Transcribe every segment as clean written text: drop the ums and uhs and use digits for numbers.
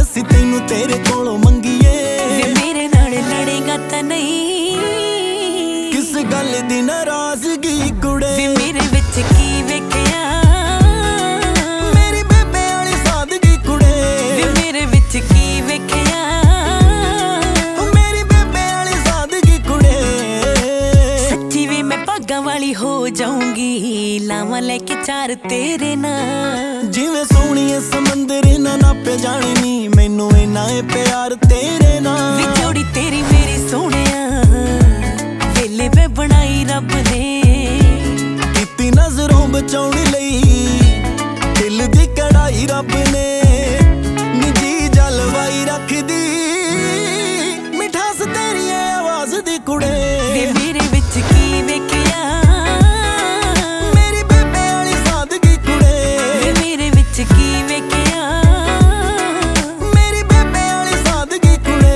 ਅਸੀਂ ਤੈਨੂੰ ਤੇਰੇ ਕੋਲੋਂ ਮੰਗੀਏ। ਵੇ ਮੇਰੇ ਨਾਲ ਲੜੇਗਾ ਤਾਂ ਨਹੀਂ, ਕਿਸ ਗੱਲ ਦੀ ਨਾਰਾਜ਼ਗੀ ਕੁੜੇ। ਵੇ ਮੇਰੇ ਵਿੱਚ ਕੀ ਵੇਖਿਆ, ਮੇਰੀ ਬੇਬੇ ਵਾਲੀ ਸਾਦਗੀ ਕੁੜੇ। ਵੇ ਮੇਰੇ ਵਿੱਚ ਕੀ ਵੇਖਿਆ, ਮੇਰੀ ਬੇਬੇ ਵਾਲੀ ਸਾਦਗੀ ਕੁੜੇ। ਸੱਚੀ ਵੇ ਮੈਂ ਭਾਗਾਂ ਵਾਲੀ ਹੋ ਜਾਊਂਗੀ, ਲਾਵਾਂ ਲੈ ਕੇ ਚਾਰ ਤੇਰੇ ਨਾਲ। ਜਿਵੇਂ ਸੋਹਣੀਏ ਸਮੁੰਦਰ ਨਾ ਨਾਪੇ ਜਾਣੀ ਨੀ, ਮੈਨੂੰ ਇੰਨਾ ਏ ਪਿਆਰ ਤੇਰੇ ਨਾਲ। ਵੇ ਜੋੜੀ ਤੇਰੀ ਮੇਰੀ ਸੋਹਣਿਆ, ਵੇਲੇ ਵੇ ਬਣਾਈ ਰੱਬ ਨੇ, ਕੀਤੀ ਨਜ਼ਰੋਂ ਬਚਾਉਣ ਲਈ ਦਿਲ ਦੀ ਕੜਾਈ ਰੱਬ ਨੇ। ਨਿੱਜੀ ਜਲਵਾਈ ਰੱਖਦੀ ਮਿਠਾਸ ਤੇਰੀ ਆਵਾਜ਼ ਦੀ ਕੁੜੇ। ਵੇ ਮੇਰੇ ਵਿੱਚ ਕੀ ਵੇਖਿਆ, ਮੇਰੀ ਬੇਬੇ ਵਾਲੀ ਸਾਦਗੀ ਕੁੜੇ। ਵੇ ਮੇਰੇ ਵਿੱਚ ਕੀ ਵੇਖਿਆ, ਮੇਰੀ ਬੇਬੇ ਵਾਲੀ ਸਾਦਗੀ ਕੁੜੇ।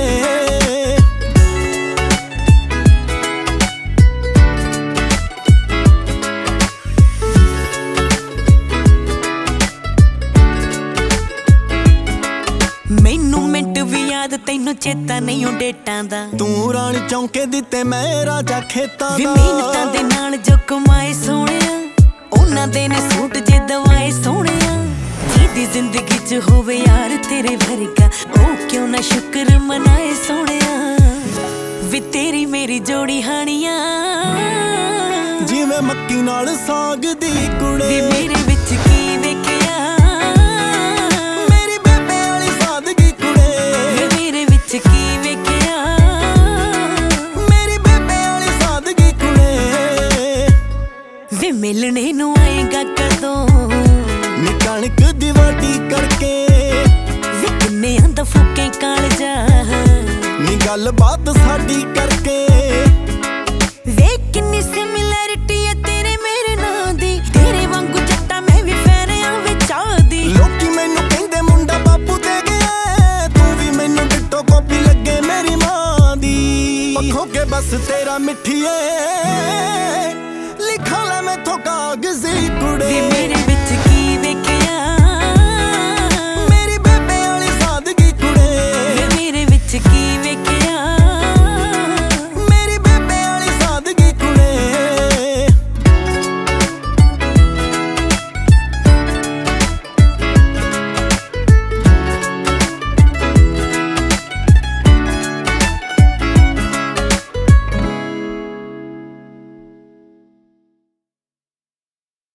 ਮੈਨੂੰ ਮਿੰਟ ਵੀ ਯਾਦ ਤੈਨੂੰ ਚੇਤਾ ਨਹੀਂ ਉਹ ਡੇਟਾਂ ਦਾ। ਤੂੰ ਰਾਣੀ ਚੌਂਕੇ ਦਿੱਤੇ ਮੈਂ ਰਾਜਾ ਖੇਤਾਂ ਵੀ ਦਾ। ਮਿਹਨਤਾਂ ਦੇ ਨਾਲ ਜੋ ਕਮਾਏ ਸੋਹਣਿਆ, ਉਹਨਾਂ ਦੇ ਨੇ ਸੂਟ ਜੇ ਦਵਾਏ ਸੋਹਣਿਆ। ਜਿਹਦੀ ਜ਼ਿੰਦਗੀ 'ਚ ਹੋਵੇ ਯਾਰ ਤੇਰੇ ਵਰਗਾ, ਉਹ ਕਿਉਂ ਨਾ ਸ਼ੁਕਰ ਮਨਾਏ ਸੋਹਣਿਆ। ਵੀ ਤੇਰੀ ਮੇਰੀ ਜੋੜੀ ਹਾਣੀਆਂ, ਜਿਵੇਂ ਮੱਕੀ ਨਾਲ ਸਾਗ ਦੀ ਕੁੜੇ। ਵੀ ਮੇਰੇ ਵਿੱਚ ਕੀ ਵੇਖਿਆ, ਮੇਰੀ ਬੇਬੇ ਵਾਲੀ ਸਾਦਗੀ ਕੁੜੇ। ਵੀ ਮੇਰੇ ਵਿੱਚ ਕੀ ਵੇਖਿਆ, ਮੇਰੀ ਬੇਬੇ ਵਾਲੀ ਸਾਦਗੀ ਕੁੜੇ। ਵੇ ਮਿਲਣੇ ਨੂੰ ਆਏਗਾ ਕਦੋਂ, ਨੀ ਕਣਕ ਦੀ ਵਾਢੀ ਕਰਕੇ, ਵੇ ਕਿੰਨਿਆਂ ਦਾ ਫੂਕੇ ਕਾਲਜਾ, ਨੀ ਗੱਲਬਾਤ ਸਾਡੀ ਕਰਕੇ। ਵੇ ਕਿੰਨੀ ਸਿਮਿਲੈਰਿਟੀ ਹੈ ਤੇਰੇ ਮੇਰੇ ਨਾਂ ਦੀ, ਤੇਰੇ ਵਾਂਗੂ ਜੱਟਾ ਮੈਂ ਵੀ ਫੈਨ ਆ ਵਿੱਚ ਆਦੀ। ਲੋਕੀ ਮੈਨੂੰ ਕਹਿੰਦੇ ਮੁੰਡਾ ਬਾਪੂ ਤੇ ਗਿਆ, ਤੂੰ ਵੀ ਮੈਨੂੰ ਡਿੱਟੋ ਕਾਪੀ ਲੱਗੇ ਮੇਰੀ ਮਾਂ ਦੀ। ਪੱਖੋਂ ਕੇ ਬਸ ਤੇਰਾ ਮਿੱਠੀਏ